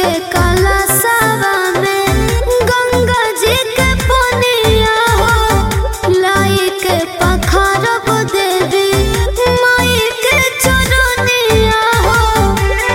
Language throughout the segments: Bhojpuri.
के काला सावा में गंगा जी के पुनिया हो लाई के पखारब देवी माई के चरनिया हो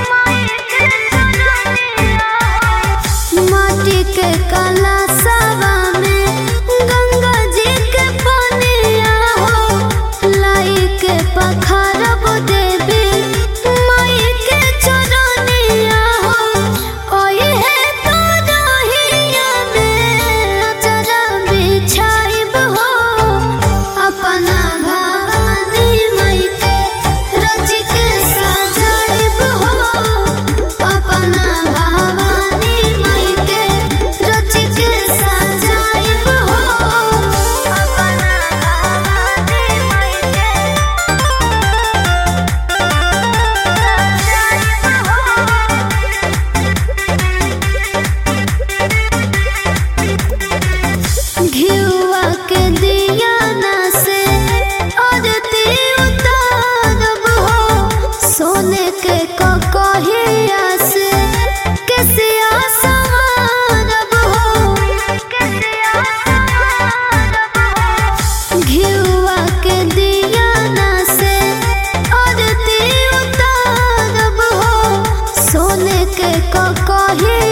माटी के काला सावा में गंगा जी के पुनिया हो लाई के पखारब देवी माई के चरनिया हो ओए है तो रहिया में अचरा बिछाइब हो अपना भवानी माई के रच के सजाइब हो अपना भवानी माई के रच के सजाइब हो अपना भवानी माई के घिउआ के दिया ना से आरती उतारब हो सोने के ककहिया से केसिया संवारब हो घिउआ के दिया ना से आरती उतारब हो सोने के ककहिया